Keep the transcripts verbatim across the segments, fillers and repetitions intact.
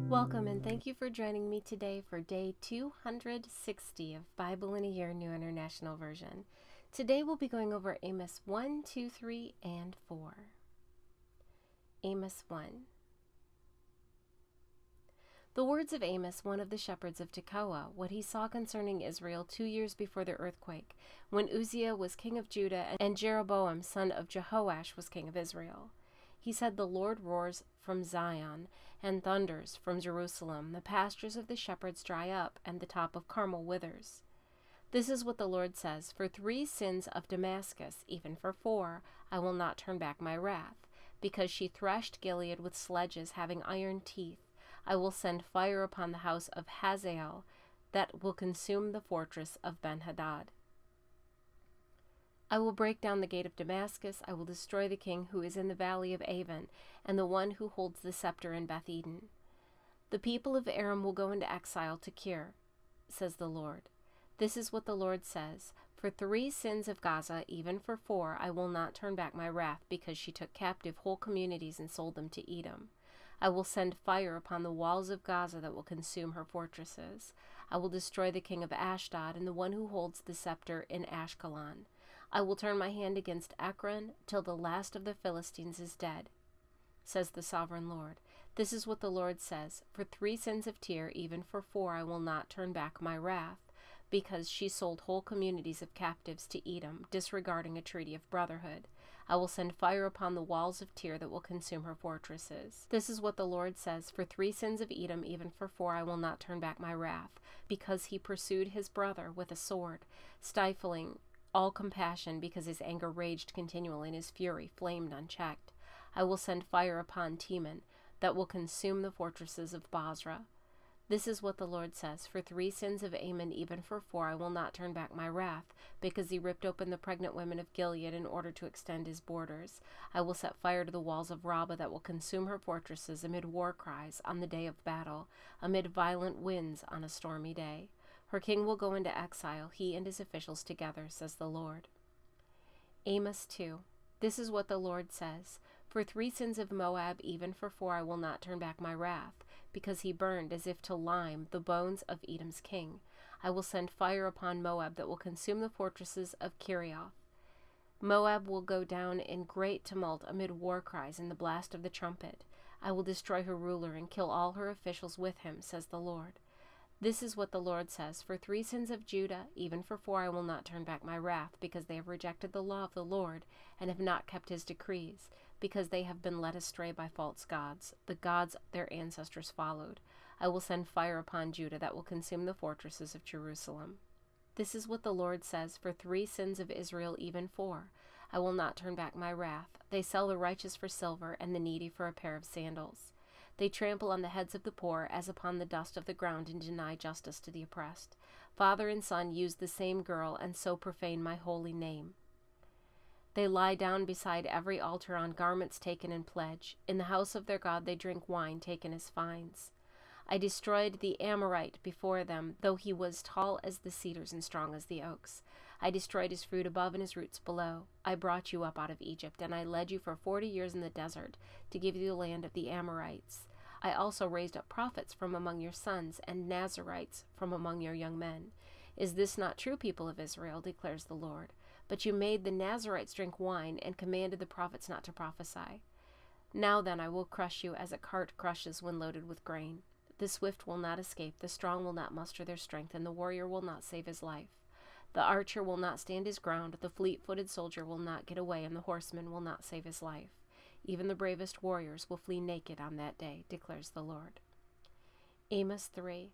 Welcome and thank you for joining me today for day two hundred sixty of Bible in a Year New International Version. Today we'll be going over Amos one, two, three, and four. Amos one. The words of Amos, one of the shepherds of Tekoa, what he saw concerning Israel two years before the earthquake, when Uzziah was king of Judah and Jeroboam son of Jehoash was king of Israel. He said, "The Lord roars from Zion and thunders from Jerusalem. The pastures of the shepherds dry up, and the top of Carmel withers. This is what the Lord says, for three sins of Damascus, even for four, I will not turn back my wrath. Because she threshed Gilead with sledges having iron teeth, I will send fire upon the house of Hazael that will consume the fortress of Ben-Hadad. I will break down the gate of Damascus. I will destroy the king who is in the valley of Avon, and the one who holds the scepter in Beth-Eden. The people of Aram will go into exile to Kir, says the Lord. This is what the Lord says, for three sins of Gaza, even for four, I will not turn back my wrath, because she took captive whole communities and sold them to Edom. I will send fire upon the walls of Gaza that will consume her fortresses. I will destroy the king of Ashdod and the one who holds the scepter in Ashkelon. I will turn my hand against Ekron till the last of the Philistines is dead, says the sovereign Lord. This is what the Lord says, for three sins of Tyre, even for four, I will not turn back my wrath, because she sold whole communities of captives to Edom, disregarding a treaty of brotherhood. I will send fire upon the walls of Tyre that will consume her fortresses. This is what the Lord says, for three sins of Edom, even for four, I will not turn back my wrath, because he pursued his brother with a sword, stifling all compassion, because his anger raged continually and his fury flamed unchecked. I will send fire upon Teman that will consume the fortresses of Basra. This is what the Lord says, for three sins of Ammon, even for four, I will not turn back my wrath, because he ripped open the pregnant women of Gilead in order to extend his borders. I will set fire to the walls of Rabbah that will consume her fortresses amid war cries on the day of battle, amid violent winds on a stormy day. Her king will go into exile, he and his officials together, says the Lord. Amos two. This is what the Lord says, for three sins of Moab, even for four, I will not turn back my wrath, because he burned as if to lime the bones of Edom's king. I will send fire upon Moab that will consume the fortresses of Kerioth. Moab will go down in great tumult amid war cries and the blast of the trumpet. I will destroy her ruler and kill all her officials with him, says the Lord. This is what the Lord says, for three sins of Judah, even for four, I will not turn back my wrath, because they have rejected the law of the Lord and have not kept his decrees, because they have been led astray by false gods, the gods their ancestors followed. I will send fire upon Judah that will consume the fortresses of Jerusalem. This is what the Lord says, for three sins of Israel, even four, I will not turn back my wrath. They sell the righteous for silver and the needy for a pair of sandals. They trample on the heads of the poor as upon the dust of the ground and deny justice to the oppressed. Father and son use the same girl and so profane my holy name. They lie down beside every altar on garments taken in pledge. In the house of their God they drink wine taken as fines. I destroyed the Amorite before them, though he was tall as the cedars and strong as the oaks. I destroyed his fruit above and his roots below. I brought you up out of Egypt, and I led you for forty years in the desert to give you the land of the Amorites. I also raised up prophets from among your sons, and Nazarites from among your young men. Is this not true, people of Israel, declares the Lord? But you made the Nazarites drink wine, and commanded the prophets not to prophesy. Now then I will crush you as a cart crushes when loaded with grain. The swift will not escape, the strong will not muster their strength, and the warrior will not save his life. The archer will not stand his ground, the fleet-footed soldier will not get away, and the horseman will not save his life. Even the bravest warriors will flee naked on that day, declares the Lord. Amos three.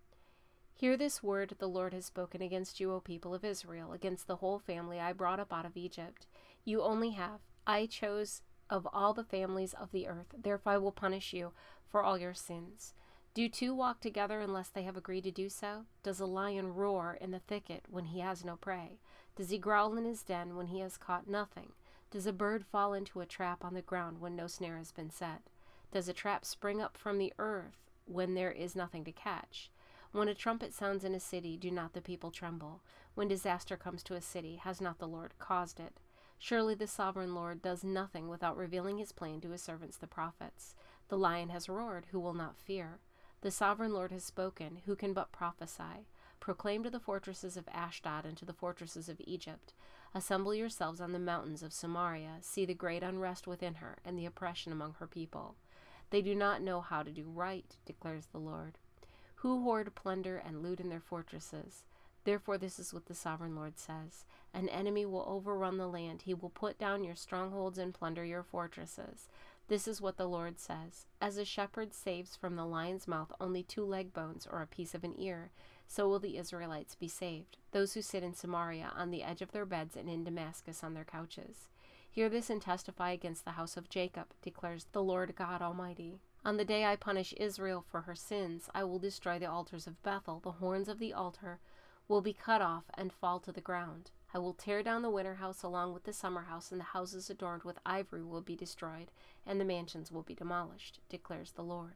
Hear this word the Lord has spoken against you, O people of Israel, against the whole family I brought up out of Egypt. You only have, I chose of all the families of the earth, therefore I will punish you for all your sins. Do two walk together unless they have agreed to do so? Does a lion roar in the thicket when he has no prey? Does he growl in his den when he has caught nothing? Does a bird fall into a trap on the ground when no snare has been set? Does a trap spring up from the earth when there is nothing to catch? When a trumpet sounds in a city, do not the people tremble? When disaster comes to a city, has not the Lord caused it? Surely the sovereign Lord does nothing without revealing his plan to his servants the prophets. The lion has roared, who will not fear? The sovereign Lord has spoken. Who can but prophesy? Proclaim to the fortresses of Ashdod and to the fortresses of Egypt. Assemble yourselves on the mountains of Samaria. See the great unrest within her and the oppression among her people. They do not know how to do right, declares the Lord, who hoard plunder and loot in their fortresses. Therefore this is what the sovereign Lord says. An enemy will overrun the land. He will put down your strongholds and plunder your fortresses. This is what the Lord says. As a shepherd saves from the lion's mouth only two leg bones or a piece of an ear, so will the Israelites be saved, those who sit in Samaria on the edge of their beds and in Damascus on their couches. Hear this and testify against the house of Jacob, declares the Lord God Almighty. On the day I punish Israel for her sins, I will destroy the altars of Bethel. The horns of the altar will be cut off and fall to the ground. I will tear down the winter house along with the summer house, and the houses adorned with ivory will be destroyed, and the mansions will be demolished, declares the Lord.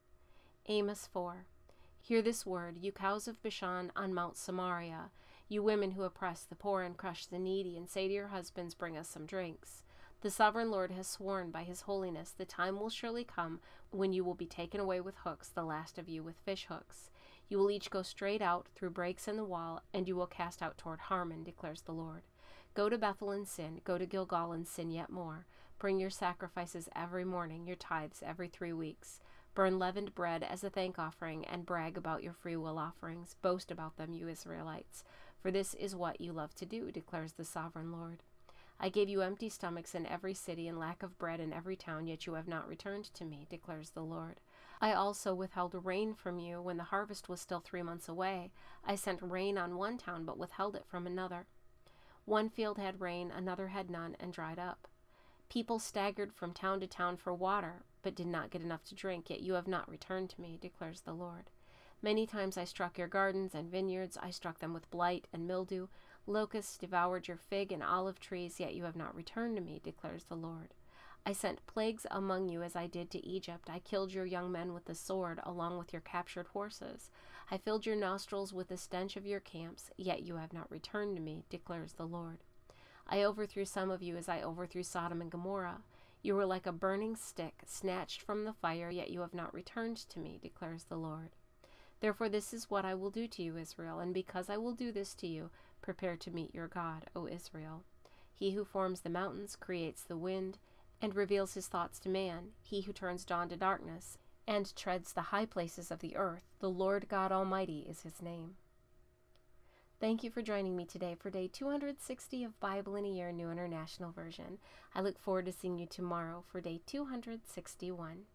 Amos four. Hear this word, you cows of Bashan on Mount Samaria, you women who oppress the poor and crush the needy, and say to your husbands, bring us some drinks. The sovereign Lord has sworn by his holiness, the time will surely come when you will be taken away with hooks, the last of you with fish hooks. You will each go straight out through breaks in the wall, and you will cast out toward Harmon, declares the Lord. Go to Bethel and sin, go to Gilgal and sin yet more. Bring your sacrifices every morning, your tithes every three weeks. Burn leavened bread as a thank offering, and brag about your freewill offerings. Boast about them, you Israelites, for this is what you love to do, declares the sovereign Lord. I gave you empty stomachs in every city and lack of bread in every town, yet you have not returned to me, declares the Lord. I also withheld rain from you when the harvest was still three months away. I sent rain on one town, but withheld it from another. One field had rain, another had none, and dried up. People staggered from town to town for water, but did not get enough to drink, yet you have not returned to me, declares the Lord. Many times I struck your gardens and vineyards, I struck them with blight and mildew. Locusts devoured your fig and olive trees, yet you have not returned to me, declares the Lord. I sent plagues among you as I did to Egypt. I killed your young men with the sword, along with your captured horses. I filled your nostrils with the stench of your camps, yet you have not returned to me, declares the Lord. I overthrew some of you as I overthrew Sodom and Gomorrah. You were like a burning stick, snatched from the fire, yet you have not returned to me, declares the Lord. Therefore this is what I will do to you, Israel, and because I will do this to you, prepare to meet your God, O Israel. He who forms the mountains, creates the wind, and reveals his thoughts to man, he who turns dawn to darkness, and treads the high places of the earth, the Lord God Almighty is his name. Thank you for joining me today for day two hundred sixty of Bible in a Year New International Version. I look forward to seeing you tomorrow for day two hundred sixty-one.